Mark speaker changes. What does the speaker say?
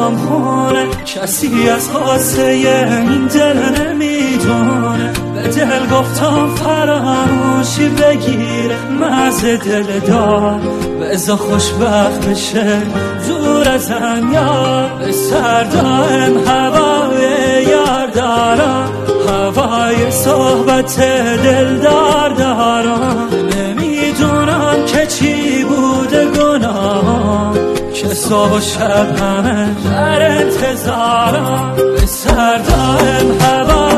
Speaker 1: هامونه، کسی از خاصه این دل نمیدونه. به دل گفتم فراموشی بگیره مزه دل دار، بزا خوشبخت بشه دور ازم یار. به سر دائم هوای یار دارم، هوای صحبت دلدار دارم. نمیدونم که چی بوده گناهم که صبح و شب همه در انتظارم. به سر دائم هوای